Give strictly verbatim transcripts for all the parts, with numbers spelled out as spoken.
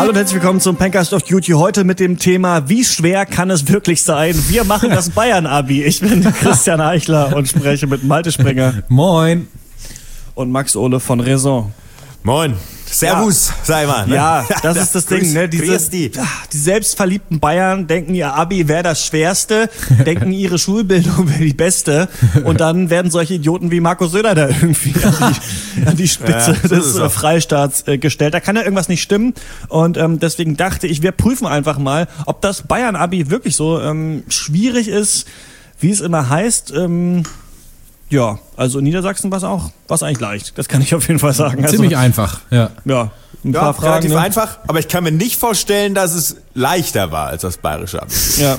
Hallo und herzlich willkommen zum Pencast of Duty. Heute mit dem Thema, wie schwer kann es wirklich sein? Wir machen das Bayern-Abi. Ich bin Christian Eichler und spreche mit Malte Springer. Moin. Und Max Ole von Raison. Moin. Servus, ja. Sei mal. Ne? Ja, das ist das Ding. Ne? Diese, die. die selbstverliebten Bayern denken, ihr Abi wäre das Schwerste, denken, ihre Schulbildung wäre die beste. Und dann werden solche Idioten wie Markus Söder da irgendwie an die, an die Spitze ja, des äh, Freistaats äh, gestellt. Da kann ja irgendwas nicht stimmen. Und ähm, deswegen dachte ich, wir prüfen einfach mal, ob das Bayern-Abi wirklich so ähm, schwierig ist, wie es immer heißt. Ähm, Ja, also in Niedersachsen war es auch, war es eigentlich leicht. Das kann ich auf jeden Fall sagen. Ziemlich also, einfach, ja. Ja, ein ja, paar Fragen. Relativ ne? einfach, aber ich kann mir nicht vorstellen, dass es leichter war als das bayerische Abi. Ja.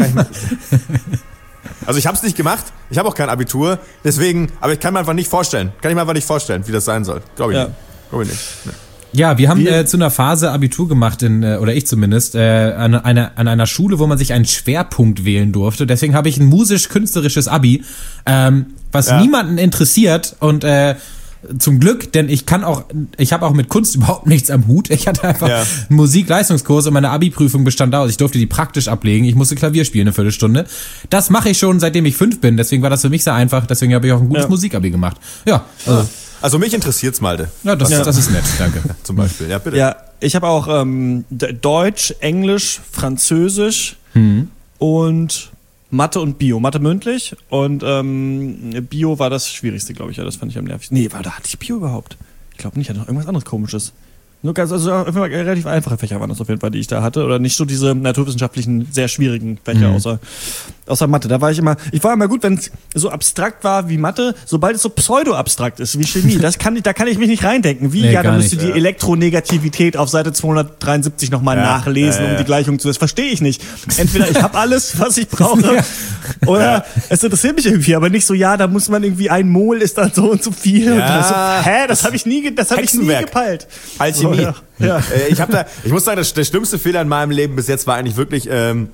Also ich habe es nicht gemacht, ich habe auch kein Abitur, deswegen, aber ich kann mir einfach nicht vorstellen, kann ich mir einfach nicht vorstellen, wie das sein soll. Glaube ich ja. nicht. Glaube ich nicht. Nee. Ja, wir haben äh, zu einer Phase Abitur gemacht, in, äh, oder ich zumindest, äh, an, einer, an einer Schule, wo man sich einen Schwerpunkt wählen durfte. Deswegen habe ich ein musisch-künstlerisches Abi, ähm, was ja. niemanden interessiert und äh, zum Glück, denn ich kann auch, ich habe auch mit Kunst überhaupt nichts am Hut. Ich hatte einfach ja. einen Musikleistungskurs und meine Abi-Prüfung bestand aus. Ich durfte die praktisch ablegen. Ich musste Klavier spielen eine Viertelstunde. Das mache ich schon, seitdem ich fünf bin. Deswegen war das für mich sehr einfach. Deswegen habe ich auch ein gutes ja. Musikabi gemacht. Ja, also. Also mich interessiert's, Malte. Ja, das, ja. das ist nett, danke. Zum Beispiel, ja bitte. Ja, ich habe auch ähm, Deutsch, Englisch, Französisch hm. und Mathe und Bio. Mathe mündlich und ähm, Bio war das Schwierigste, glaube ich. Ja, das fand ich am nervigsten. Nee, war, da hatte ich Bio überhaupt? Ich glaube nicht, hatte noch irgendwas anderes Komisches. Nur ganz, also relativ einfache Fächer waren das auf jeden Fall, die ich da hatte. Oder nicht so diese naturwissenschaftlichen, sehr schwierigen Fächer, mhm. außer, außer Mathe. Da war ich immer, ich war immer gut, wenn es so abstrakt war wie Mathe, sobald es so pseudo-abstrakt ist, wie Chemie, das kann ich, da kann ich mich nicht reindenken. Wie, nee, ja, dann müsst ihr die ja. Elektronegativität auf Seite zweihundertdreiundsiebzig nochmal ja. nachlesen, ja, ja. um die Gleichung zu, das verstehe ich nicht. Entweder ich habe alles, was ich brauche, ja. oder ja. es interessiert mich irgendwie, aber nicht so, ja, da muss man irgendwie, ein Mol ist dann so und so viel. Ja. Und dann so, hä, das habe ich nie, das habe ich nie gepeilt. Alchemie. So, ja. Ja. Äh, ich, hab da, ich muss sagen, das, der schlimmste Fehler in meinem Leben bis jetzt war eigentlich wirklich, ähm,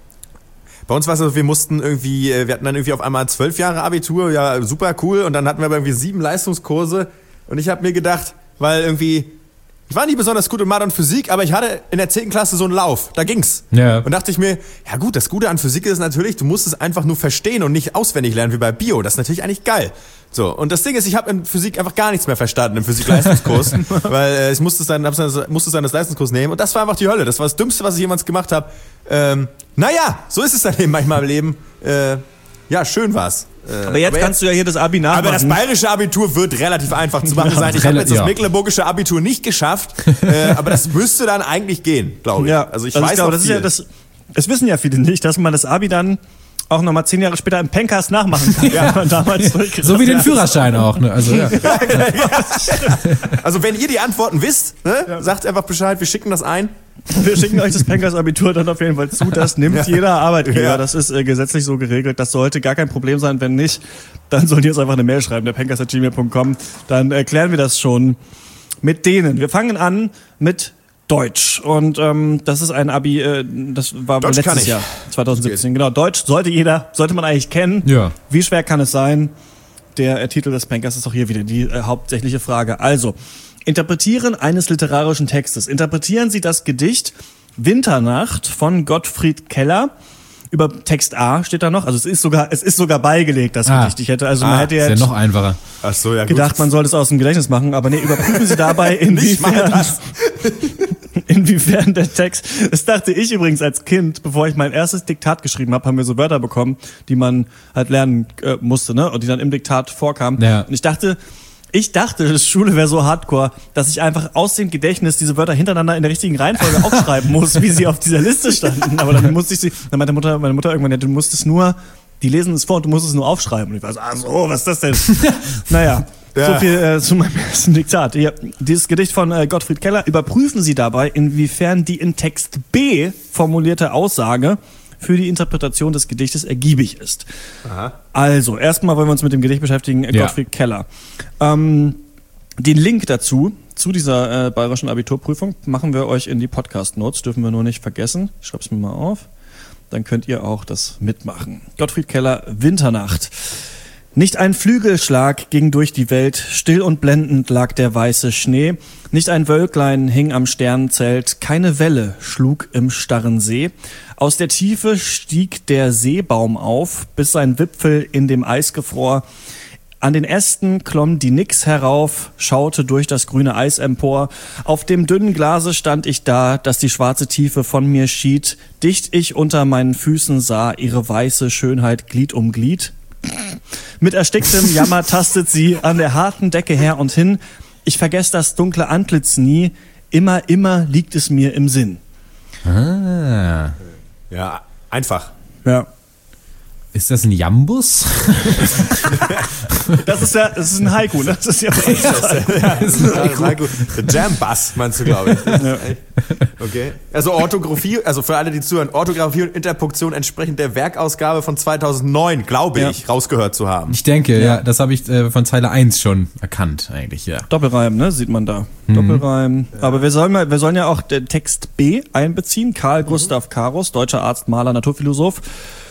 bei uns war es so, wir mussten irgendwie, wir hatten dann irgendwie auf einmal zwölf Jahre Abitur, ja super cool, und dann hatten wir aber irgendwie sieben Leistungskurse und ich habe mir gedacht, weil irgendwie, ich war nie besonders gut in Mathe und Physik, aber ich hatte in der zehnten Klasse so einen Lauf, da ging's. Ja. Und dachte ich mir, ja gut, das Gute an Physik ist natürlich, du musst es einfach nur verstehen und nicht auswendig lernen wie bei Bio, das ist natürlich eigentlich geil. So, und das Ding ist, ich habe in Physik einfach gar nichts mehr verstanden im Physik-Leistungskurs, weil äh, ich musste es dann, musste es dann das Leistungskurs nehmen und das war einfach die Hölle. Das war das Dümmste, was ich jemals gemacht habe. Ähm, naja, so ist es dann eben manchmal im Leben. Äh, ja, schön war's. Äh, aber jetzt aber kannst jetzt, du ja hier das Abi nachmachen. Aber das bayerische Abitur wird relativ einfach zu machen sein. Ich habe jetzt das ja. mecklenburgische Abitur nicht geschafft, äh, aber das müsste dann eigentlich gehen, glaube ich. Ja, also ich also weiß ich glaube, noch das viel. ist ja das, das wissen ja viele nicht, dass man das Abi dann auch nochmal zehn Jahre später im Pencast nachmachen kann. Ja. Man damals so wie den Führerschein auch. Ne? Also, ja. Ja, also wenn ihr die Antworten wisst, ne, ja. sagt einfach Bescheid, wir schicken das ein. Wir schicken euch das Pencast-Abitur dann auf jeden Fall zu. Das nimmt ja. jeder Arbeitgeber. Ja. Das ist äh, gesetzlich so geregelt. Das sollte gar kein Problem sein. Wenn nicht, dann sollt ihr uns einfach eine Mail schreiben, der pencast at gmail punkt com. Dann erklären wir das schon mit denen. Wir fangen an mit Deutsch. Und ähm, das ist ein Abi, äh, das war Deutsch letztes Jahr, zwanzig siebzehn. Genau, Deutsch sollte jeder, sollte man eigentlich kennen. Ja. Wie schwer kann es sein? Der äh, Titel des Pencast ist auch hier wieder die äh, hauptsächliche Frage. Also, Interpretieren eines literarischen Textes. Interpretieren Sie das Gedicht Winternacht von Gottfried Keller. Über Text A steht da noch, also es ist sogar, es ist sogar beigelegt, das ah. Gedicht. Ich hätte, also ah, man hätte jetzt ja noch einfacher. Ach so, ja, gedacht, gut. man sollte es aus dem Gedächtnis machen, aber nee, überprüfen Sie dabei, inwiefern, inwiefern der Text, das dachte ich übrigens als Kind, bevor ich mein erstes Diktat geschrieben habe, haben wir so Wörter bekommen, die man halt lernen äh, musste, ne, und die dann im Diktat vorkamen. Ja. Und ich dachte, Ich dachte, das Schule wäre so hardcore, dass ich einfach aus dem Gedächtnis diese Wörter hintereinander in der richtigen Reihenfolge aufschreiben muss, wie sie auf dieser Liste standen. Aber dann musste ich sie, dann meinte Mutter, meine Mutter irgendwann, ja, du musst es nur, die lesen es vor und du musst es nur aufschreiben. Und ich war so, ah so, was ist das denn? Naja, ja. So viel äh, zu meinem ersten Diktat. Hier, dieses Gedicht von äh, Gottfried Keller. Überprüfen Sie dabei, inwiefern die in Text B formulierte Aussage für die Interpretation des Gedichtes ergiebig ist. Aha. Also, erstmal wollen wir uns mit dem Gedicht beschäftigen, äh, ja. Gottfried Keller. Ähm, den Link dazu, zu dieser äh, bayerischen Abiturprüfung, machen wir euch in die Podcast-Notes, dürfen wir nur nicht vergessen. Ich schreib's mir mal auf. Dann könnt ihr auch das mitmachen. Gottfried Keller, Winternacht. Nicht ein Flügelschlag ging durch die Welt, still und blendend lag der weiße Schnee. Nicht ein Wölklein hing am Sternenzelt, keine Welle schlug im starren See. Aus der Tiefe stieg der Seebaum auf, bis sein Wipfel in dem Eis gefror. An den Ästen klomm die Nix herauf, schaute durch das grüne Eis empor. Auf dem dünnen Glase stand ich da, dass die schwarze Tiefe von mir schied. Dicht ich unter meinen Füßen sah ihre weiße Schönheit Glied um Glied. Mit ersticktem Jammer tastet sie an der harten Decke her und hin. Ich vergess das dunkle Antlitz nie. Immer, immer liegt es mir im Sinn. Ah. Ja, einfach. Ja. Ist das ein Jambus? Das ist ja, das ist ein Haiku, ne? Das ist ja, ja, das ist ein Haiku. Jam-Bass, meinst du, glaube ich. Ja. Okay. Also Orthographie, also für alle, die zuhören, Orthographie und Interpunktion entsprechend der Werkausgabe von zweitausendneun, glaube ich, ja. rausgehört zu haben. Ich denke, ja, ja das habe ich äh, von Zeile eins schon erkannt, eigentlich, ja. Doppelreim, ne? Sieht man da. Mhm. Doppelreim. Ja. Aber wir sollen, mal, wir sollen ja auch den Text B einbeziehen. Karl mhm. Gustav Karus, deutscher Arzt, Maler, Naturphilosoph.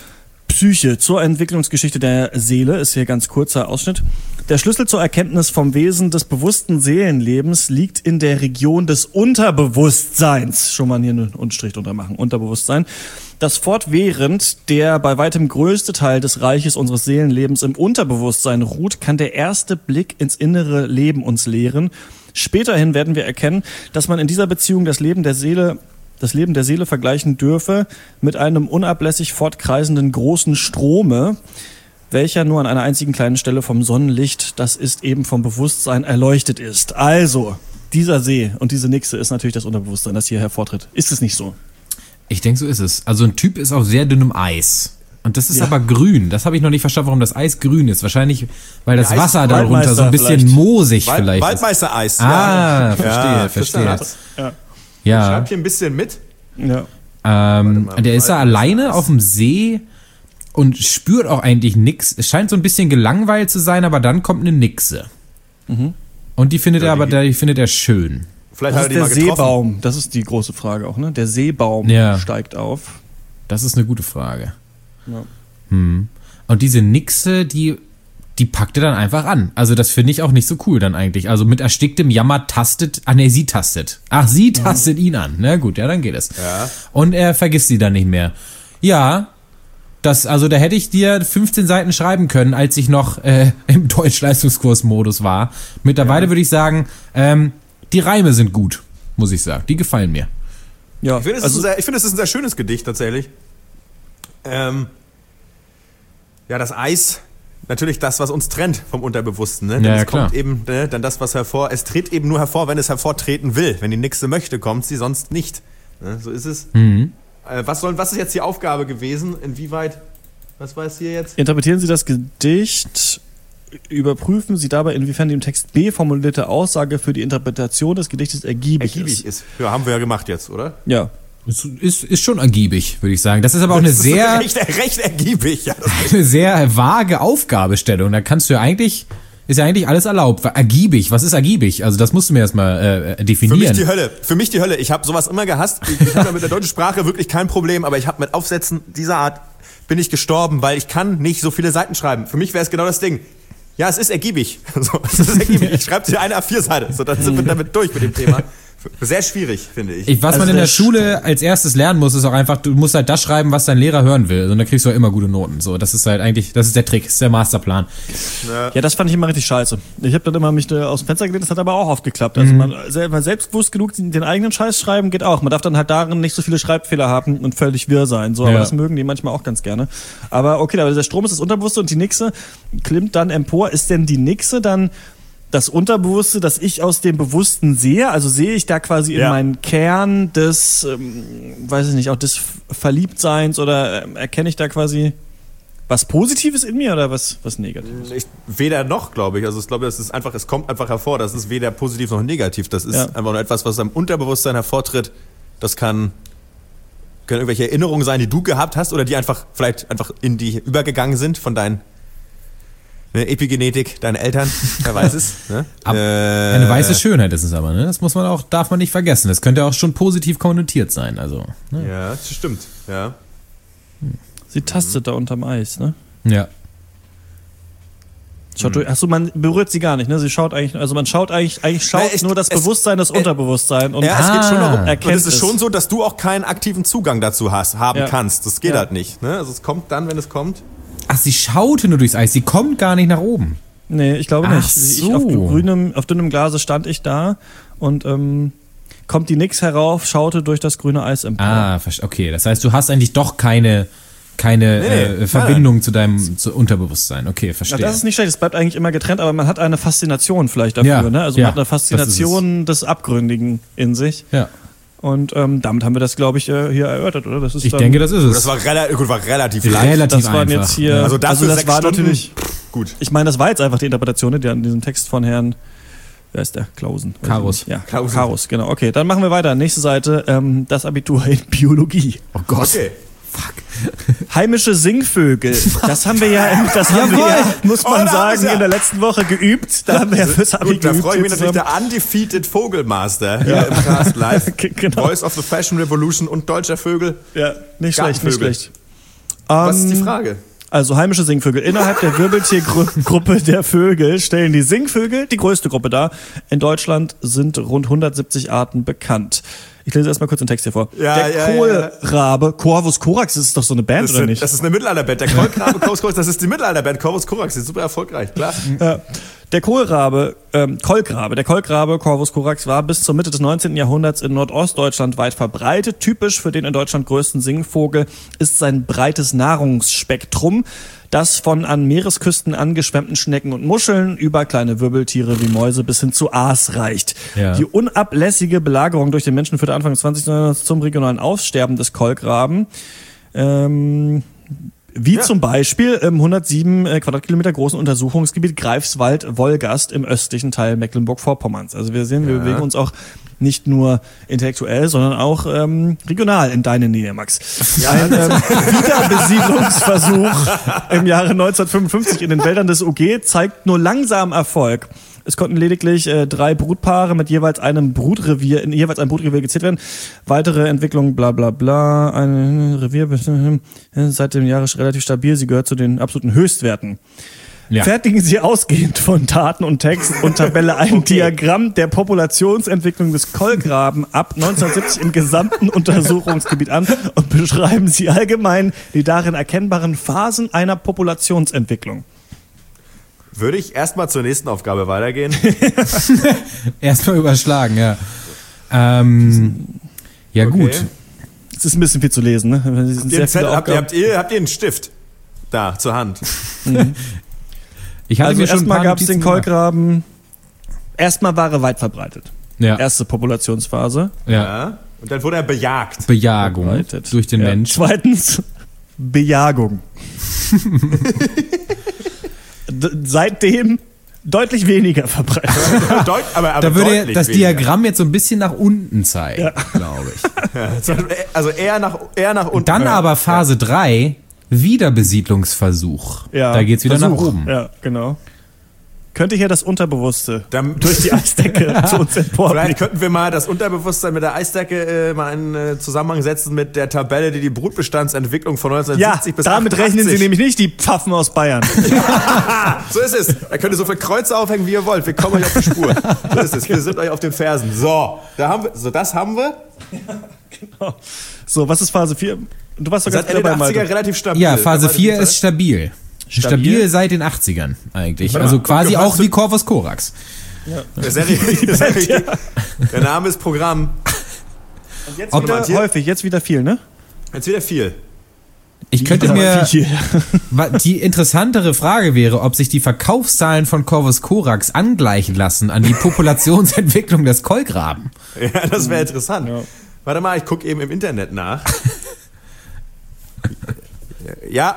Psyche zur Entwicklungsgeschichte der Seele ist hier ganz kurzer Ausschnitt. Der Schlüssel zur Erkenntnis vom Wesen des bewussten Seelenlebens liegt in der Region des Unterbewusstseins. Schon mal hier einen Unterstrich drunter machen. Unterbewusstsein. Das fortwährend der bei weitem größte Teil des Reiches unseres Seelenlebens im Unterbewusstsein ruht, kann der erste Blick ins innere Leben uns lehren. Späterhin werden wir erkennen, dass man in dieser Beziehung das Leben der Seele das Leben der Seele vergleichen dürfe mit einem unablässig fortkreisenden großen Strome, welcher nur an einer einzigen kleinen Stelle vom Sonnenlicht, das ist eben vom Bewusstsein, erleuchtet ist. Also, dieser See und diese Nixe ist natürlich das Unterbewusstsein, das hier hervortritt. Ist es nicht so? Ich denke, so ist es. Also ein Typ ist auf sehr dünnem Eis. Und das ist ja. aber grün. Das habe ich noch nicht verstanden, warum das Eis grün ist. Wahrscheinlich, weil das ja, Wasser darunter so ein bisschen vielleicht. moosig Wald, vielleicht Waldmeister-Eis. ist. Ah, ja. verstehe, ja, verstehe. Ja. Ja. Ich schreib hier ein bisschen mit. Ja. Ähm, mal, der ist da alleine auf dem See und spürt auch eigentlich nix. Es scheint so ein bisschen gelangweilt zu sein, aber dann kommt eine Nixe. Mhm. Und die findet ja, er aber, die, die findet er schön. Vielleicht das hat er ist die der Seebaum. Das ist die große Frage auch, ne? Der Seebaum ja. steigt auf. Das ist eine gute Frage. Ja. Hm. Und diese Nixe, die die packt er dann einfach an. Also das finde ich auch nicht so cool dann eigentlich. Also mit ersticktem Jammer tastet, ah ne, sie tastet. Ach, sie tastet mhm. ihn an. Na gut, ja, dann geht es. Ja. Und er vergisst sie dann nicht mehr. Ja, das, also da hätte ich dir fünfzehn Seiten schreiben können, als ich noch äh, im Deutsch-Leistungskurs-Modus war. Mittlerweile ja. würde ich sagen, ähm, die Reime sind gut, muss ich sagen. Die gefallen mir. Ja, ich finde, es, also, find, es ist ein sehr schönes Gedicht tatsächlich. Ähm, ja, das Eis... Natürlich das, was uns trennt vom Unterbewussten. Ne? Denn ja, ja, es kommt klar. eben ne, dann das, was hervor. Es tritt eben nur hervor, wenn es hervortreten will. Wenn die Nixe möchte, kommt sie, sonst nicht. Ne? So ist es. Mhm. Äh, was, soll, was ist jetzt die Aufgabe gewesen? Inwieweit? Was war es hier jetzt? Interpretieren Sie das Gedicht. Überprüfen Sie dabei, inwiefern die im Text B formulierte Aussage für die Interpretation des Gedichtes ergiebig, ergiebig ist. ist. Ja, haben wir ja gemacht jetzt, oder? Ja. Ist, ist, ist schon ergiebig, würde ich sagen. Das ist aber auch eine das sehr... Ist recht, recht ergiebig. Ja, eine sehr vage Aufgabestellung. Da kannst du ja eigentlich... Ist ja eigentlich alles erlaubt. Ergiebig, was ist ergiebig? Also das musst du mir erstmal äh, definieren. Für mich die Hölle. Für mich die Hölle. Ich habe sowas immer gehasst. Ich, ich habe mit der deutschen Sprache wirklich kein Problem, aber ich habe mit Aufsätzen dieser Art bin ich gestorben, weil ich kann nicht so viele Seiten schreiben. Für mich wäre es genau das Ding. Ja, es ist ergiebig. So, es ist ergiebig. Ich schreibe dir eine A vier Seite. So, dann sind wir damit durch mit dem Thema. Sehr schwierig, finde ich. ich was also man in der Schule als erstes lernen muss, ist auch einfach, du musst halt das schreiben, was dein Lehrer hören will. Und dann kriegst du auch immer gute Noten. So, das ist halt eigentlich, das ist der Trick, das ist der Masterplan. Ja, ja das fand ich immer richtig scheiße. Ich habe dann immer mich aus dem Fenster gelehnt, das hat aber auch oft geklappt. Also mhm. man selber selbstbewusst genug den eigenen Scheiß schreiben geht auch. Man darf dann halt darin nicht so viele Schreibfehler haben und völlig wirr sein. So, aber ja. das mögen die manchmal auch ganz gerne. Aber okay, aber der Strom ist das Unterbewusste und die Nixe klimmt dann empor. Ist denn die Nixe dann das Unterbewusste, das ich aus dem Bewussten sehe? Also sehe ich da quasi ja. in meinen Kern des, ähm, weiß ich nicht, auch des Verliebtseins oder ähm, erkenne ich da quasi was Positives in mir oder was, was Negatives? Ich, weder noch, glaube ich. Also ich glaube, das ist einfach, es kommt einfach hervor. Das ist weder positiv noch negativ. Das ist ja. einfach nur etwas, was am Unterbewusstsein hervortritt. Das kann, können irgendwelche Erinnerungen sein, die du gehabt hast oder die einfach vielleicht einfach in die übergegangen sind von deinen Ne, Epigenetik, deine Eltern, wer weiß es. Ne? Ab, äh, eine weiße Schönheit ist es aber, ne? Das muss man auch, darf man nicht vergessen. Das könnte auch schon positiv konnotiert sein. Also, ne? Ja, das stimmt. Ja. Sie tastet mhm. da unterm Eis, ne? Ja. Schaut durch, achso, man berührt sie gar nicht, ne? Sie schaut eigentlich, also man schaut eigentlich, eigentlich schaut Na, ich- nur das es- Bewusstsein, das äh, Unterbewusstsein. Und Ja, es geht schon darum, und erkennt es ist schon so, dass du auch keinen aktiven Zugang dazu hast, haben Ja. kannst. Das geht Ja. halt nicht. Ne? Also es kommt dann, wenn es kommt. Ach, sie schaute nur durchs Eis, sie kommt gar nicht nach oben. Nee, ich glaube Ach nicht. Ich, so. auf grünem, auf dünnem Glase stand ich da und ähm, kommt die Nix herauf, schaute durch das grüne Eis empor. Ah, verste- okay. Das heißt, du hast eigentlich doch keine, keine Nee, nee, äh, nein, Verbindung zu deinem zu Unterbewusstsein. Okay, Ja, verstehe. das ist nicht schlecht, es bleibt eigentlich immer getrennt, aber man hat eine Faszination vielleicht dafür, Ja, ne? Also ja, man hat eine das ist Faszination des Abgründigen in sich. ja. Und ähm, damit haben wir das, glaube ich, äh, hier erörtert, oder? Das ist Ich dann, denke, das ist es. Das war, rela gut, war relativ leicht. relativ das waren einfach. jetzt hier. Ja. Also dafür das sechs war Stunden, natürlich. Gut. Ich meine, das war jetzt einfach die Interpretation, die an diesem Text von Herrn. Wer ist der? Klausen. Weiß ich Karus. nicht. Ja, Klausen. Karus, genau. Okay, dann machen wir weiter. Nächste Seite, ähm, das Abitur in Biologie. Oh Gott. Okay. Heimische Singvögel. Das haben wir ja, das haben wir Jawohl. ja, muss Oh, man da haben sagen, wir's ja. in der letzten Woche geübt. Da haben wir ja fürs Abi Gut, da geübt. freue ich mich jetzt natürlich, zusammen. der undefeated Vogelmaster hier im Cast Live. Genau. Voice of the Fashion Revolution und deutscher Vögel. Ja, nicht schlecht, nicht Gartenvögel. schlecht. Was ist die Ähm, Frage? Also heimische Singvögel. Innerhalb der Wirbeltiergruppe der Vögel stellen die Singvögel die größte Gruppe dar. In Deutschland sind rund hundertsiebzig Arten bekannt. Ich lese erstmal kurz den Text hier vor. Ja, der ja, Kohlrabe, Corvus corax, das ist doch so eine Band, Das oder ist, nicht? das ist eine Mittelalterband. Der Kolkrabe Corvus Corax, das ist die Mittelalterband Corvus Corax. Die ist super erfolgreich, klar. Ja. Der Kohlrabe, ähm, Kolkrabe, der Kolkrabe Corvus corax war bis zur Mitte des neunzehnten Jahrhunderts in Nordostdeutschland weit verbreitet. Typisch für den in Deutschland größten Singvogel ist sein breites Nahrungsspektrum, das von an Meeresküsten angeschwemmten Schnecken und Muscheln über kleine Wirbeltiere wie Mäuse bis hin zu Aas reicht. Ja. Die unablässige Belagerung durch den Menschen führte Anfang des zwanzigsten Jahrhunderts zum regionalen Aussterben des Kolkraben. Ähm, Wie Ja. zum Beispiel im hundertsieben äh, Quadratkilometer großen Untersuchungsgebiet Greifswald-Wolgast im östlichen Teil Mecklenburg-Vorpommerns. Also wir sehen, wir Ja. bewegen uns auch nicht nur intellektuell, sondern auch ähm, regional in deine Nähe, Max. Ein ähm, Wiederbesiedlungsversuch im Jahre neunzehnhundertfünfundfünfzig in den Wäldern des U G zeigt nur langsam Erfolg. Es konnten lediglich äh, drei Brutpaare mit jeweils einem Brutrevier, in jeweils einem Brutrevier gezählt werden. Weitere Entwicklung, bla bla bla. Ein Revier äh, seit dem Jahre relativ stabil. Sie gehört zu den absoluten Höchstwerten. Ja. Fertigen Sie ausgehend von Daten und Text und Tabelle ein Okay. Diagramm der Populationsentwicklung des Kolkraben ab neunzehnhundertsiebzig im gesamten Untersuchungsgebiet an und beschreiben Sie allgemein die darin erkennbaren Phasen einer Populationsentwicklung. Würde ich erstmal zur nächsten Aufgabe weitergehen? Erstmal überschlagen, ja. Ähm, ja, Okay. gut. Es ist ein bisschen viel zu lesen, ne? Es sind Ihr sehr habt, viele habt, ihr, Aufgaben. habt, ihr, habt ihr einen Stift da zur Hand? Ich hatte Also mir schon ein erstmal paar gab es den Notizen gemacht. Kolkraben. Erstmal war er weit verbreitet. Ja, Erste Populationsphase. ja. Und dann wurde er bejagt. Bejagung Verbreitet. durch den Ja. Menschen. Zweitens, Bejagung. D- Seitdem deutlich weniger verbreitet. Deut, aber, aber Da würde deutlich das weniger. Diagramm jetzt so ein bisschen nach unten zeigen, Ja. glaube ich. Also eher nach, eher nach unten. Dann aber Phase drei, Wiederbesiedlungsversuch. Ja, Da geht's wieder Versuch. nach oben. Ja, genau. Könnte hier das Unterbewusste Dann- durch die Eisdecke zu uns Vielleicht emporblicken. könnten wir mal das Unterbewusstsein mit der Eisdecke äh, mal in äh, Zusammenhang setzen mit der Tabelle, die die Brutbestandsentwicklung von Ja, neunzehnhundertsiebzig bis damit achtundachtzig. rechnen Sie nämlich nicht, die Pfaffen aus Bayern. So ist es. Da könnt ihr so viele Kreuze aufhängen, wie ihr wollt. Wir kommen euch auf die Spur. So ist es. Wir sind euch auf den Fersen. So, da haben wir, so das haben wir. So, was ist Phase vier? Du warst doch ganz Seit Ende dabei, der achtziger Malte. relativ stabil. Ja, Phase Kann man vier das ist stabil. Stabil? Stabil seit den achtzigern eigentlich. Warte Also mal, quasi guck, auch hast du- wie Corvus Corax. Das ist sehr richtig. Das ist sehr richtig. Der Name ist Programm. Und jetzt Ob- wieder häufig, jetzt wieder viel, ne? Jetzt wieder viel. Ich könnte mir, Viel. wa- die interessantere Frage wäre, ob sich die Verkaufszahlen von Corvus Corax angleichen lassen an die Populationsentwicklung des Kolkraben. Ja, das wäre interessant. Ja. Warte mal, ich gucke eben im Internet nach. Ja.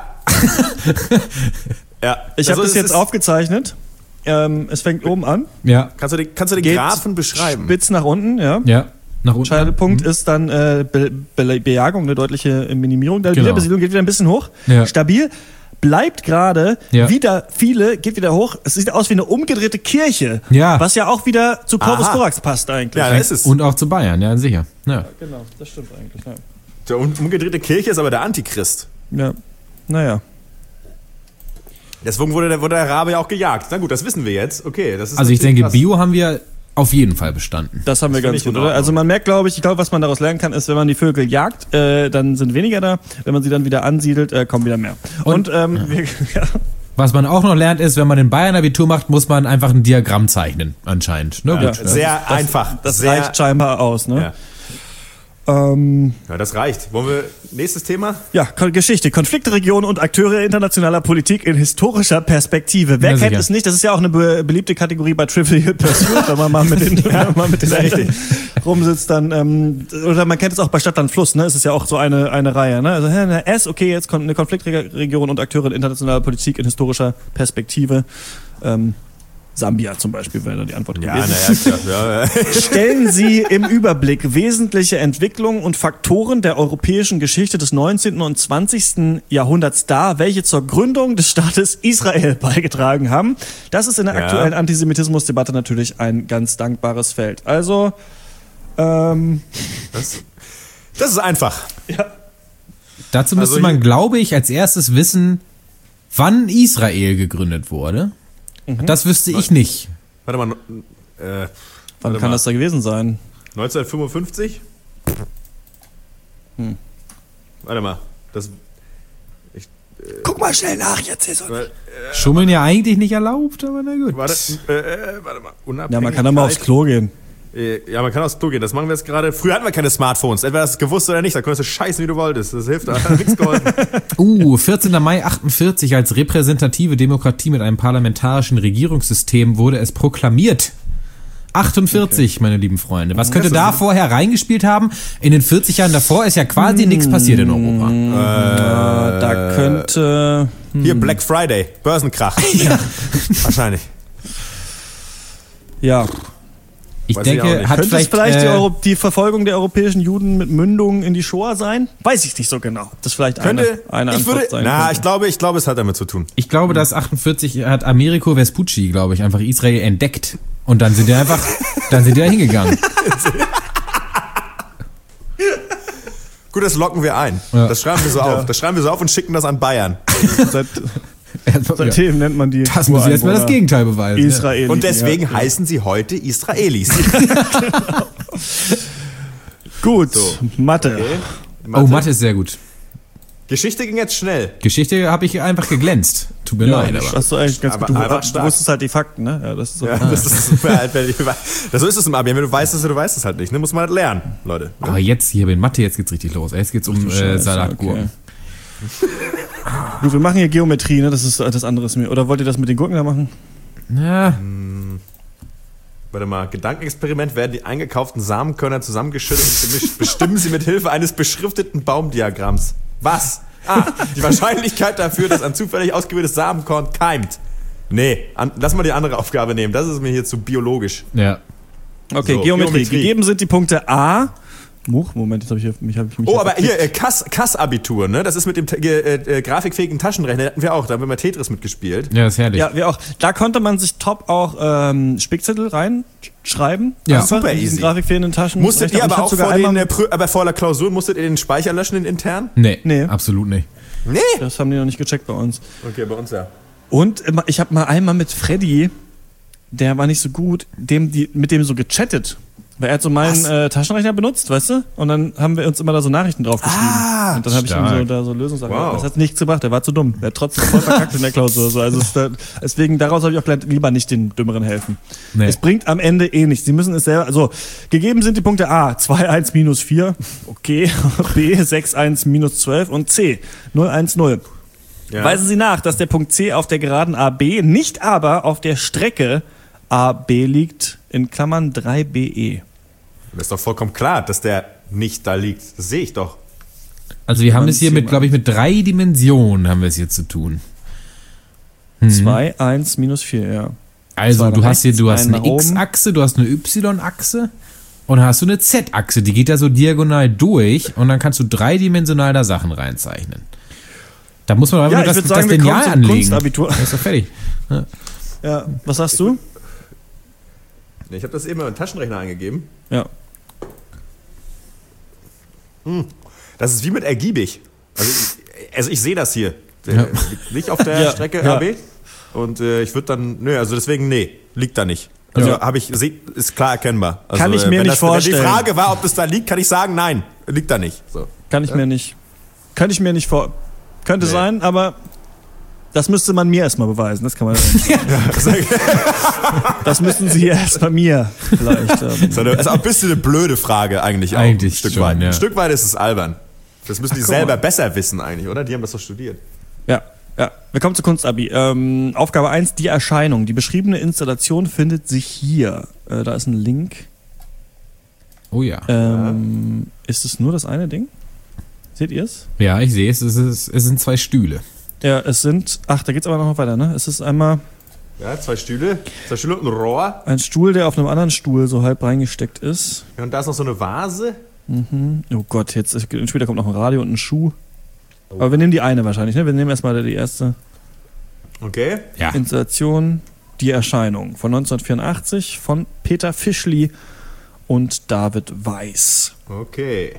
Ja. Ich habe Also das es jetzt ist- aufgezeichnet. Ähm, es fängt oben an, Ja, Kannst du den, kannst du den geht Graphen beschreiben? spitz nach unten, ja. ja. Nach unten. Scheidepunkt ist dann äh, Be Be Bejagung, eine deutliche Minimierung der Genau. Wiederbesiedlung, geht wieder ein bisschen hoch. Ja. Stabil, bleibt gerade, Ja. wieder viele, geht wieder hoch. Es sieht aus wie eine umgedrehte Kirche, Ja. was ja auch wieder zu Corvus Aha. Corax passt eigentlich. Ja, da ist es. Und auch zu Bayern, ja, sicher. Ja. Genau, das stimmt eigentlich. Ja, Der um- umgedrehte Kirche ist aber der Antichrist. ja. Naja. Deswegen wurde der, wurde der Rabe ja auch gejagt. Na gut, das wissen wir jetzt. Okay, das ist Also ich natürlich denke, krass. Bio haben wir auf jeden Fall bestanden. Das haben wir Das ganz finde ich gut, in oder? Also Ordnung. man merkt, glaube ich, ich glaube, was man daraus lernen kann, ist, wenn man die Vögel jagt, äh, dann sind weniger da. Wenn man sie dann wieder ansiedelt, äh, kommen wieder mehr. Und, Und- ähm, wir, ja. Was man auch noch lernt, ist, wenn man in Bayern Abitur macht, muss man einfach ein Diagramm zeichnen, anscheinend. Na Ja, gut. sehr einfach. das sehr, reicht scheinbar aus, ne? Ja. Ähm, ja, das reicht. Wollen wir nächstes Thema? ja, Kon- Geschichte, Konfliktregionen und Akteure internationaler Politik in historischer Perspektive. Wer Na, kennt sicher. es nicht? Das ist ja auch eine be beliebte Kategorie bei Trivial Pursuit, wenn man mal mit den, wenn man mal mit den Eltern rumsitzt, dann, ähm, oder man kennt es auch bei Stadt, Land, Fluss, ne? Es ist ja auch so eine, eine Reihe, ne? Also, hä, eine S, okay, jetzt kommt eine Konfliktregion und Akteure in internationaler Politik in historischer Perspektive. Ähm, Sambia zum Beispiel wäre da die Antwort Ja, gewesen. naja, klar. Ja, ja. Stellen Sie im Überblick wesentliche Entwicklungen und Faktoren der europäischen Geschichte des neunzehnten und zwanzigsten Jahrhunderts dar, welche zur Gründung des Staates Israel beigetragen haben. Das ist in der Ja. aktuellen Antisemitismusdebatte natürlich ein ganz dankbares Feld. Also, ähm, Das, das ist einfach. Dazu müsste Also man, hier- glaube ich, als erstes wissen, wann Israel gegründet wurde. Das wüsste ich nicht. Warte mal. Äh, wann warte kann mal. das da gewesen sein? neunzehnhundertfünfundfünfzig? Hm. Warte mal. Das, Guck mal schnell nach jetzt. Hier so. weil, Schummeln ja eigentlich nicht erlaubt, aber na gut. warte, äh, äh, warte mal. Unabhängigkeit. Ja, man kann da mal aufs Klo gehen. Äh, Ja, man kann aufs Klo gehen. Das machen wir jetzt gerade. Früher hatten wir keine Smartphones. Entweder hast du es gewusst oder nicht. Da konntest du scheißen, wie du wolltest. Das hilft, da hat nichts geholfen. Uh, vierzehnter Mai achtundvierzig als repräsentative Demokratie mit einem parlamentarischen Regierungssystem wurde es proklamiert. achtundvierzig, meine lieben Freunde. Was könnte Das da ist- vorher reingespielt haben? In den vierzig Jahren davor ist ja quasi nichts passiert in Europa. Äh, da könnte... Hier, Black Friday. Börsenkrach. Wahrscheinlich. Ja, Ich Weiß ich auch denke, nicht. hat könnte vielleicht, es vielleicht die, äh, Euro die Verfolgung der europäischen Juden mit Mündung in die Shoah sein? Weiß ich nicht so genau. Das ist vielleicht Könnte, eine, eine ich Antwort würde, sein na, könnte. ich glaube, ich glaube, es hat damit zu tun. ich glaube, dass achtundvierzig hat Americo Vespucci, glaube ich, einfach Israel entdeckt. Und dann sind die einfach, dann sind die da hingegangen. Gut, das locken wir ein. Ja. Das schreiben wir so auf. Das schreiben wir so auf und schicken das an Bayern. Seit, Ja. seitdem nennt man die Das muss ich jetzt mal das Gegenteil beweisen. ja. Israel. Und deswegen heißen sie heute Israelis. Gut, So. Mathe. Oh, Mathe ist sehr gut. Geschichte ging jetzt schnell. Geschichte habe ich einfach geglänzt. Tut mir Ja, leid, aber. hast du eigentlich ganz Aber gut. Du, einfach du stark. wusstest halt die Fakten, ne? Ja, das ist so. Ja, das ist super halt, wenn ich, das so ist es im Abi. Wenn du weißt es, du weißt es halt nicht. Ne? Muss man halt lernen, Leute. Aber jetzt hier in Mathe, jetzt geht's richtig los. Jetzt geht's um äh, Scheiße, Salatgurken. Du, wir machen hier Geometrie, ne? Das ist das andere ist mir. Oder wollt ihr das mit den Gurken da machen? Ja, Warte mal, Gedankenexperiment, werden die eingekauften Samenkörner zusammengeschüttet und besch- bestimmen sie mit Hilfe eines beschrifteten Baumdiagramms. Was? Ah, die Wahrscheinlichkeit dafür, dass ein zufällig ausgewähltes Samenkorn keimt. Nee, an, lass mal die andere Aufgabe nehmen. Das ist mir hier zu biologisch. ja. Okay, So, Geometrie. Geometrie. Gegeben sind die Punkte A. Much, Moment, jetzt habe ich, hier- mich, hab ich mich. Oh, aber hier, äh, Kass, Kass-Abitur, ne? Das ist mit dem Ta- äh, äh, grafikfähigen Taschenrechner, hatten wir auch. Da haben wir mal Tetris mitgespielt. Ja, ist herrlich. Ja, wir auch. Da konnte man sich top auch ähm, Spickzettel reinschreiben. Ja. Einfach Super in diesen easy. grafikfehlenden Taschen. Musstet ihr Und ich aber hab auch sogar vor, den, einmal- äh, Prü- aber vor der Klausur, musstet ihr den Speicher löschen, den intern? Nee, Nee. absolut nicht. Nee. Das haben die noch nicht gecheckt bei uns. Okay, bei uns ja. Und immer- ich habe mal einmal mit Freddy, der war nicht so gut, dem die, mit dem so gechattet. Weil er hat so meinen Was? äh, Taschenrechner benutzt, weißt du? Und dann haben wir uns immer da so Nachrichten drauf geschrieben. Ah, und dann habe ich ihm so, stark. da so Lösungssachen. Wow. Das hat nichts gebracht, der war zu dumm. Der hat trotzdem voll verkackt in der Klausur. So. Also es, da- deswegen, daraus habe ich auch gelernt, lieber nicht den Dümmeren helfen. Nee. Es bringt am Ende eh nichts. Sie müssen es selber, also gegeben sind die Punkte A, zwei eins minus vier, okay, B, sechs eins minus zwölf und C, null eins null. Ja. Weisen Sie nach, dass der Punkt C auf der Geraden A B, nicht aber auf der Strecke A B liegt, in Klammern drei B E. Das ist doch vollkommen klar, dass der nicht da liegt. Das sehe ich doch. Also wir haben es hier mit, Thema. glaube ich, mit drei Dimensionen haben wir es hier zu tun. zwei eins minus vier, ja. Also Zwei du nach hast hier, rechts, du hast einen eine nach oben. X-Achse, du hast eine Y-Achse und dann hast du eine Z-Achse, die geht da so diagonal durch und dann kannst du dreidimensional da Sachen reinzeichnen. Da muss man aber Ja, nur ich das, würd sagen, das wir kommen Lineal zum anlegen. Kunstabitur. Das ist doch fertig. Ja, was sagst du? Ich habe das eben in den Taschenrechner eingegeben. Ja. Das ist wie mit ergiebig. Also ich, also ich sehe das hier. Ja. Nicht auf der Ja, Strecke ja. A B? und äh, ich würde dann, nö, also deswegen, nee, liegt da nicht. Also Ja. habe ich, ist klar erkennbar. Also, Kann ich äh, mir wenn nicht das, vorstellen. Wenn die Frage war, ob das da liegt, kann ich sagen, nein, liegt da nicht. So. Kann ich mir nicht. Kann ich mir nicht vor. Könnte Nee. sein, aber das müsste man mir erstmal beweisen. Das kann man. Das müssen Sie erstmal mir vielleicht. Ähm. Das ist auch ein bisschen eine blöde Frage eigentlich. Auch, Eigentlich ein Stück schon, weit. ja. Ein Stück weit ist es albern. Das müssen die Ach, guck selber mal. besser wissen eigentlich, oder? Die haben das doch studiert. Ja, ja. Wir kommen zu Kunstabi. Ähm, Aufgabe eins, die Erscheinung. Die beschriebene Installation findet sich hier. Äh, da ist ein Link. Oh ja. Ähm, ist es nur das eine Ding? Seht ihr es? Ja, ich sehe es. Es, ist, es sind zwei Stühle. Ja, es sind. Ach, da geht's aber noch weiter, ne? Es ist einmal Ja, zwei Stühle, zwei Stühle und ein Rohr. ein Stuhl, der auf einem anderen Stuhl so halb reingesteckt ist. Ja, und da ist noch so eine Vase. Mhm. Oh Gott, jetzt später kommt noch ein Radio und ein Schuh. Aber wir nehmen die eine wahrscheinlich, ne? Wir nehmen erstmal die erste Okay. Ja. Installation, die Erscheinung von neunzehnhundertvierundachtzig von Peter Fischli und David Weiß. Okay.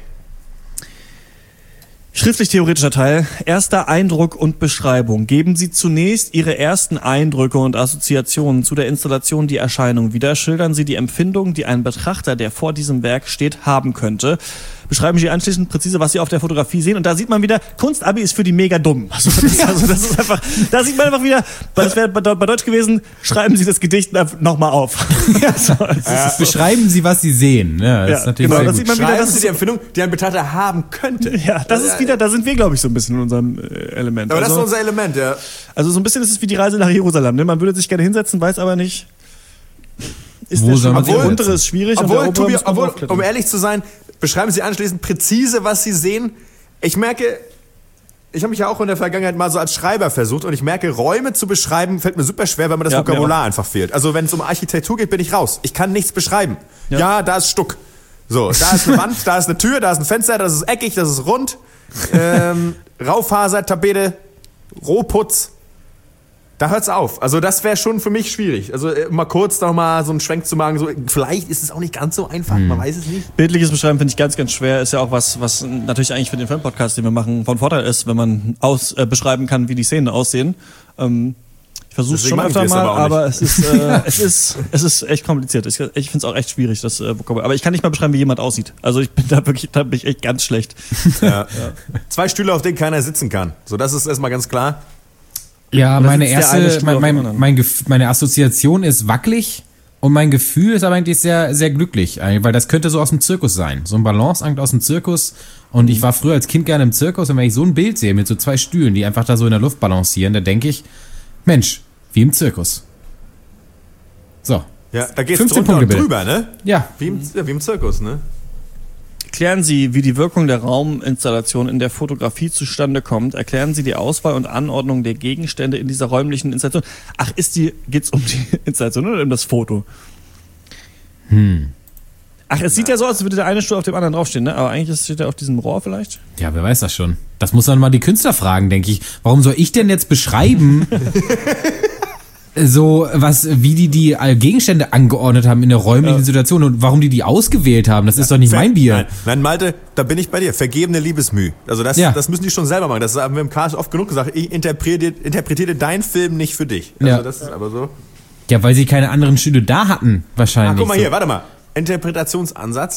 Schriftlich-theoretischer Teil. Erster Eindruck und Beschreibung. Geben Sie zunächst Ihre ersten Eindrücke und Assoziationen zu der Installation Die Erscheinung wieder. Schildern Sie die Empfindung, die ein Betrachter, der vor diesem Werk steht, haben könnte. Beschreiben Sie anschließend präzise, was Sie auf der Fotografie sehen. Und da sieht man wieder, Kunstabi ist für die mega dumm. Also das, ist, also das ist einfach, da sieht man einfach wieder, das wäre bei Deutsch gewesen, schreiben Sie das Gedicht nochmal auf. So, es Ja. ist so. Beschreiben Sie, was Sie sehen. Ja, das Ja, ist natürlich genau, sehr das gut. sieht man wieder, Schreiben das Sie ist die Empfindung, die ein Betrachter haben könnte. Ja, das ist wieder, da sind wir, glaube ich, so ein bisschen in unserem äh, Element. Aber das also, ist unser Element, ja. also so ein bisschen ist es wie die Reise nach Jerusalem. Ne? Man würde sich gerne hinsetzen, weiß aber nicht, ist Wo der, soll schon, man der sich untere ist schwierig und Obwohl, der obere Tobi, muss man obwohl, draufklettern. um ehrlich zu sein, beschreiben Sie anschließend präzise, was Sie sehen. Ich merke, ich habe mich ja auch in der Vergangenheit mal so als Schreiber versucht und ich merke, Räume zu beschreiben fällt mir super schwer, weil mir das Ja, Vokabular mir einfach fehlt. Also wenn es um Architektur geht, bin ich raus. Ich kann nichts beschreiben. Ja, Ja. da ist Stuck. So, da ist eine Wand, da ist eine Tür, da ist ein Fenster, das ist eckig, das ist rund. Ähm, Raufaser, Tapete, Rohputz. Da hört's auf. Also das wäre schon für mich schwierig. Also äh, mal kurz noch mal so einen Schwenk zu machen. So, vielleicht ist es auch nicht ganz so einfach. Man weiß es nicht. Bildliches Beschreiben finde ich ganz, ganz schwer. Ist ja auch was, was natürlich eigentlich für den Filmpodcast, den wir machen, von Vorteil ist, wenn man aus, äh, beschreiben kann, wie die Szenen aussehen. Ähm, ich versuche es Deswegen schon mag ich öfter das mal, aber auch aber es ist, äh, es ist, es ist echt kompliziert. Ich, ich finde es auch echt schwierig, das äh, Vokabular. Aber ich kann nicht mal beschreiben, wie jemand aussieht. Also ich bin da wirklich, da bin ich echt ganz schlecht. Ja. Zwei Stühle, auf denen keiner sitzen kann. So, das ist erstmal ganz klar. Ja, Oder meine sitzt der eine erste, Stuhl mein, auf dem mein, anderen? mein Gef- meine Assoziation ist wackelig und mein Gefühl ist aber eigentlich sehr, sehr glücklich, weil das könnte so aus dem Zirkus sein. So ein Balanceakt aus dem Zirkus. Und ich war früher als Kind gerne im Zirkus und wenn ich so ein Bild sehe mit so zwei Stühlen, die einfach da so in der Luft balancieren, da denke ich, Mensch, wie im Zirkus. So. Ja, da geht's fünfzehn drunter Punkte und bitte. drüber, ne? Ja. Wie im, ja, wie im Zirkus, ne? Erklären Sie, wie die Wirkung der Rauminstallation in der Fotografie zustande kommt. Erklären Sie die Auswahl und Anordnung der Gegenstände in dieser räumlichen Installation. Ach, ist die, geht's um die Installation oder um das Foto? Hm. Ach, es sieht ja so aus, als würde der eine Stuhl auf dem anderen draufstehen, ne? Aber eigentlich steht er auf diesem Rohr vielleicht. Ja, wer weiß das schon. Das muss dann mal die Künstler fragen, denke ich. Warum soll ich denn jetzt beschreiben, so was, wie die die Gegenstände angeordnet haben in der räumlichen Ja. Situation und warum die die ausgewählt haben? Das ist doch nicht Ver- mein Bier. Nein, nein, Malte, da bin ich bei dir. Vergebene Liebesmüh. Also das, Ja. das müssen die schon selber machen. Das haben wir im Cast oft genug gesagt. Ich interpretiere, interpretiere deinen Film nicht für dich. Also Ja. das ist aber so. Ja, weil sie keine anderen Stühle da hatten, Ah, wahrscheinlich. guck mal so. hier, warte mal. Interpretationsansatz.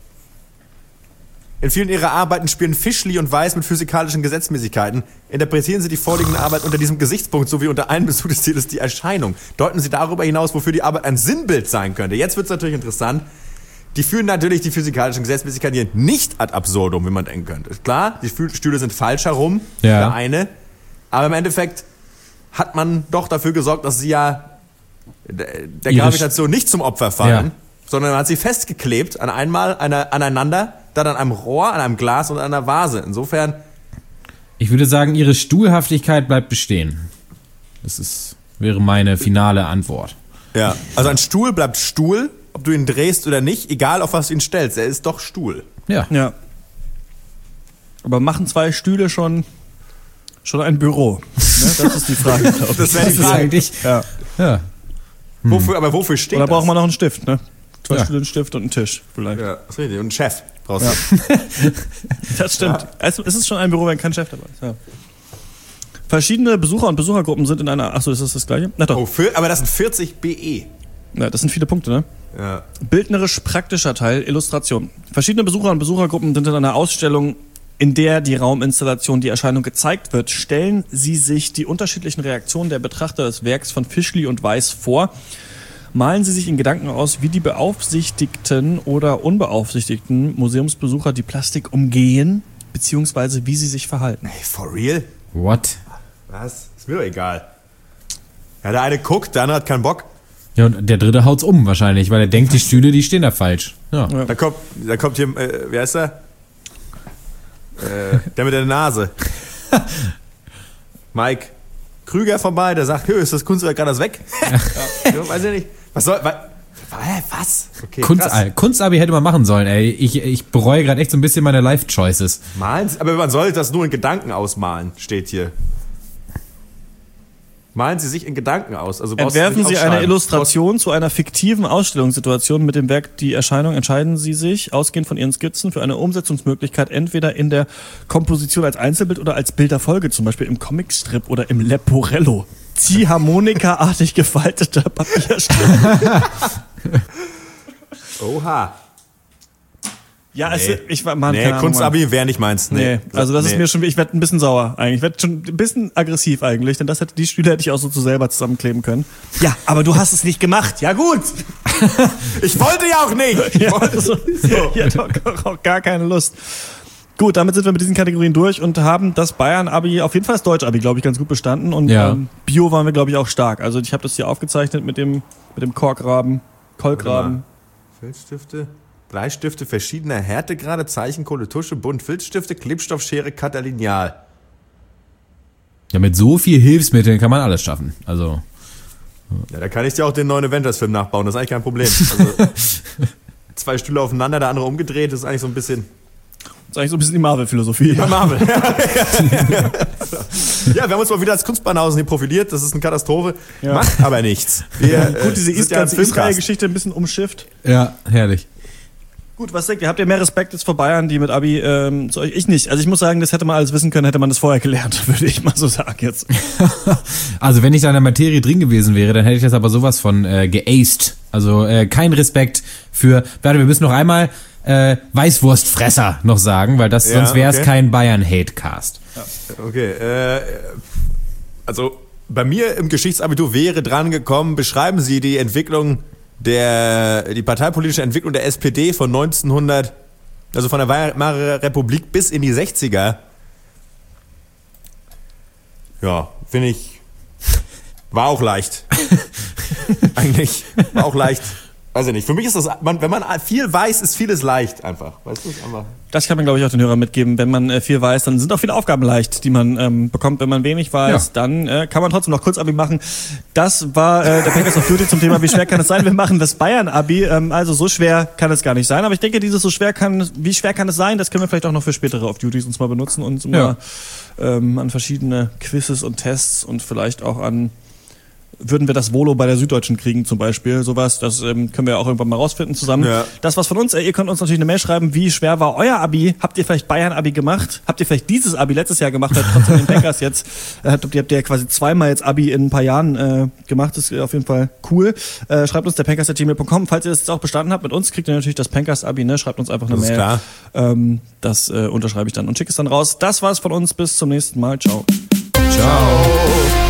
In vielen ihrer Arbeiten spielen Fischli und Weiß mit physikalischen Gesetzmäßigkeiten. Interpretieren sie die vorliegende Arbeit unter diesem Gesichtspunkt sowie unter Einbezug des Zieles die Erscheinung. Deuten sie darüber hinaus, wofür die Arbeit ein Sinnbild sein könnte. Jetzt wird's natürlich interessant. Die führen natürlich die physikalischen Gesetzmäßigkeiten hier nicht ad absurdum, wie man denken könnte. Ist klar, die Fü- Stühle sind falsch herum, Ja. der eine. Aber im Endeffekt hat man doch dafür gesorgt, dass sie ja der der Ihre Gravitation nicht zum Opfer fallen, Ja. sondern man hat sie festgeklebt an einmal eine, aneinander, dann an einem Rohr, an einem Glas und an einer Vase. Insofern, Ich würde sagen, ihre Stuhlhaftigkeit bleibt bestehen. Das ist, wäre meine finale Antwort. ja, also ein Stuhl bleibt Stuhl, ob du ihn drehst oder nicht, egal auf was du ihn stellst, er ist doch Stuhl. Ja. Ja. Aber machen zwei Stühle schon, schon ein Büro? Ne? Das ist die Frage, glaube ich. Das wäre die Das ist Frage. eigentlich, Ja. ja. Wofür, aber wofür steht Oder das? braucht man noch einen Stift, ne? Zwei Ja. Stühle, einen Stift und einen Tisch, vielleicht. Ja, das ist richtig. Und einen Chef brauchst Ja. du. Das stimmt. Also, es ist schon ein Büro, wenn kein Chef dabei ist. Ja. Verschiedene Besucher und Besuchergruppen sind in einer... Achso, ist das das Gleiche? Na doch. Oh, für, aber das sind vierzig B E. Ja, das sind viele Punkte, ne? Ja. Bildnerisch-praktischer Teil, Illustration. Verschiedene Besucher und Besuchergruppen sind in einer Ausstellung, in der die Rauminstallation, die Erscheinung gezeigt wird. Stellen Sie sich die unterschiedlichen Reaktionen der Betrachter des Werks von Fischli und Weiß vor. Malen Sie sich in Gedanken aus, wie die beaufsichtigten oder unbeaufsichtigten Museumsbesucher die Plastik umgehen, beziehungsweise wie sie sich verhalten. Hey, for real? What? Was? Ist mir doch egal. Ja, der eine guckt, der andere hat keinen Bock. Ja, und der dritte haut's um wahrscheinlich, weil er denkt, die Stühle, die stehen da falsch. Ja. Ja. Da kommt, da kommt hier, äh, wer ist der? Äh, der mit der Nase. Mike Krüger vorbei, der sagt, ist das Kunstwerk gerade weg? Ja, weiß ich nicht. Was soll, was? Was? Okay, Kunst, Kunstabi hätte man machen sollen, ey. Ich, ich bereue gerade echt so ein bisschen meine Life-Choices. Malen, aber man soll das nur in Gedanken ausmalen, steht hier. Malen Sie sich in Gedanken aus. Also Entwerfen Sie eine Illustration zu einer fiktiven Ausstellungssituation mit dem Werk Die Erscheinung. Entscheiden Sie sich, ausgehend von Ihren Skizzen, für eine Umsetzungsmöglichkeit entweder in der Komposition als Einzelbild oder als Bilderfolge, zum Beispiel im Comicstrip oder im Leporello. Ziehharmonikaartig gefalteter Papierstreifen. Oha. Ja, Nee. es, ich war, Mann, Nee, keine Ahnung, Kunstabi wäre nicht meins. Nee, Nee. also das nee. ist mir schon, ich werde ein bisschen sauer eigentlich. Ich werde schon ein bisschen aggressiv eigentlich, denn das hätte, die Stühle hätte ich auch so zu selber zusammenkleben können. Ja, aber du hast es nicht gemacht. Ja gut. Ich wollte ja auch nicht. Ich Ja, wollte also, so. ich hatte auch, auch gar keine Lust. Gut, damit sind wir mit diesen Kategorien durch und haben das Bayern-Abi, auf jeden Fall das Deutsch-Abi, glaube ich, ganz gut bestanden. Und Ja. ähm, Bio waren wir, glaube ich, auch stark. Also ich habe das hier aufgezeichnet mit dem, mit dem Korkraben, Kolkraben. Filzstifte, Bleistifte verschiedener Härtegrade, Zeichenkohle, Tusche, Bunt, Filzstifte, Klebstoff, Schere, Cutter, Lineal. Ja, mit so viel Hilfsmitteln kann man alles schaffen. Also. Ja, da kann ich dir auch den neuen Avengers-Film nachbauen, das ist eigentlich kein Problem. Also, zwei Stühle aufeinander, der andere umgedreht, das ist eigentlich so ein bisschen... Das ist eigentlich so ein bisschen die Marvel-Philosophie. Ja, Marvel. Ja, wir haben uns mal wieder als Kunstbanausen hier profiliert, das ist eine Katastrophe. Ja. Macht aber nichts. Wir, äh, Gut, diese sind ja ein ganze Filmcast. Israel-Geschichte ein bisschen umschifft. Ja, herrlich. Gut, was denkt ihr? Habt ihr mehr Respekt jetzt vor Bayern, die mit Abi ähm, zu euch? Ich nicht. Also ich muss sagen, das hätte man alles wissen können, hätte man das vorher gelernt, würde ich mal so sagen jetzt. Also wenn ich da in der Materie drin gewesen wäre, dann hätte ich das aber sowas von äh, geaced. Also äh, kein Respekt für... Warte, wir müssen noch einmal äh, Weißwurstfresser noch sagen, weil das Ja, sonst wäre es okay. kein Bayern-Hate-Cast. Okay, äh, also bei mir im Geschichtsabitur wäre dran gekommen, beschreiben Sie die Entwicklung der, die parteipolitische Entwicklung der S P D von neunzehnhundert, also von der Weimarer Republik bis in die sechziger. Ja, finde ich, war auch leicht. Eigentlich, war auch leicht. Weiß ich nicht. Für mich ist das, man, wenn man viel weiß, ist vieles leicht einfach. Weißt du, ist einfach. Das kann man, glaube ich, auch den Hörern mitgeben. Wenn man äh, viel weiß, dann sind auch viele Aufgaben leicht, die man ähm, bekommt. Wenn man wenig weiß, Ja. dann äh, kann man trotzdem noch Kurz-Abi machen. Das war äh, der Packers of Duty zum Thema, wie schwer kann es sein? Wir machen das Bayern-Abi. Ähm, also so schwer kann es gar nicht sein. Aber ich denke, dieses so schwer kann, wie schwer kann es sein, das können wir vielleicht auch noch für spätere Off-Duties uns mal benutzen und uns Ja. mal ähm, an verschiedene Quizzes und Tests und vielleicht auch an... Würden wir das Volo bei der Süddeutschen kriegen zum Beispiel, sowas, das ähm, können wir auch irgendwann mal rausfinden zusammen. Ja. Das was von uns, äh, ihr könnt uns natürlich eine Mail schreiben, wie schwer war euer Abi? Habt ihr vielleicht Bayern-Abi gemacht? Habt ihr vielleicht dieses Abi letztes Jahr gemacht, habt trotzdem den Packers jetzt, äh, habt ihr habt ihr ja quasi zweimal jetzt Abi in ein paar Jahren äh, gemacht, das ist auf jeden Fall cool. Äh, schreibt uns der pankers at gmail punkt com, falls ihr das jetzt auch bestanden habt mit uns, kriegt ihr natürlich das Pankers-Abi, ne? Schreibt uns einfach eine Das ist Mail. klar. Ähm, das äh, unterschreibe ich dann und schicke es dann raus. Das war's von uns, bis zum nächsten Mal, ciao. Ciao.